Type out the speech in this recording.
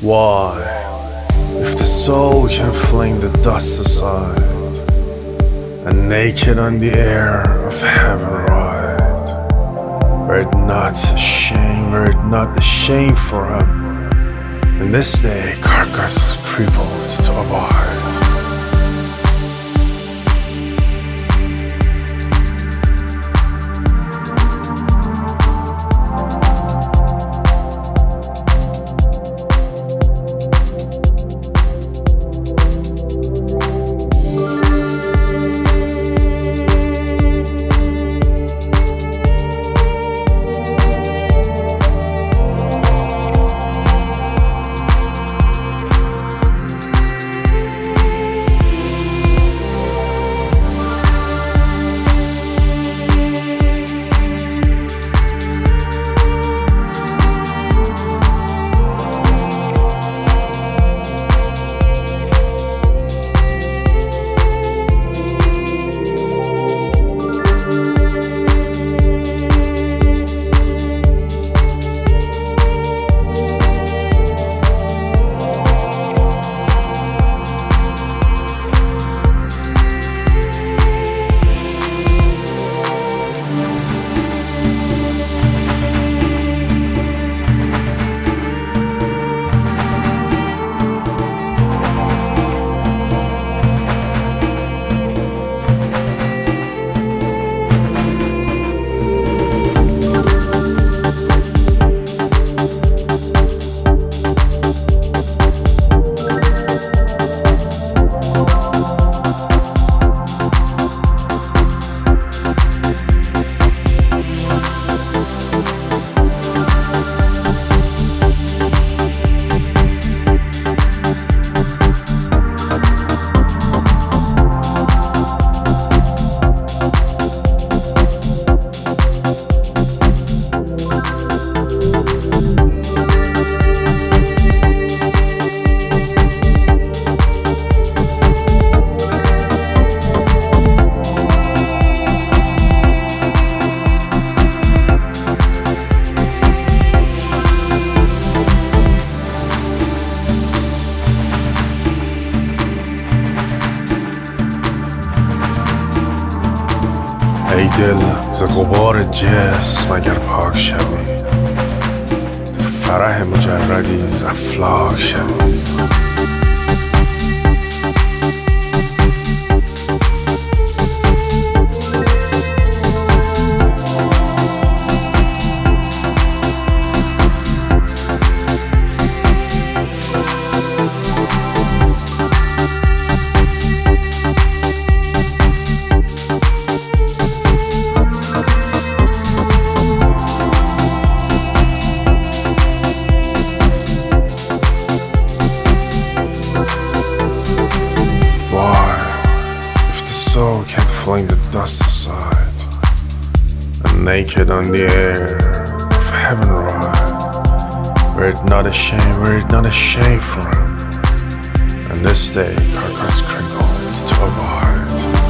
Why, if the soul can fling the dust aside, and naked on the air of heaven ride, were it not a shame for him, in this day carcass crippled to abide. ای دل ز غبار جسم اگر پاک شوی، تو فرح مجردی ز افلاک شوی. Soul can't fling the dust aside, and naked on the air of heaven ride, were it not a shame for him, and this day carcass crippled to abide.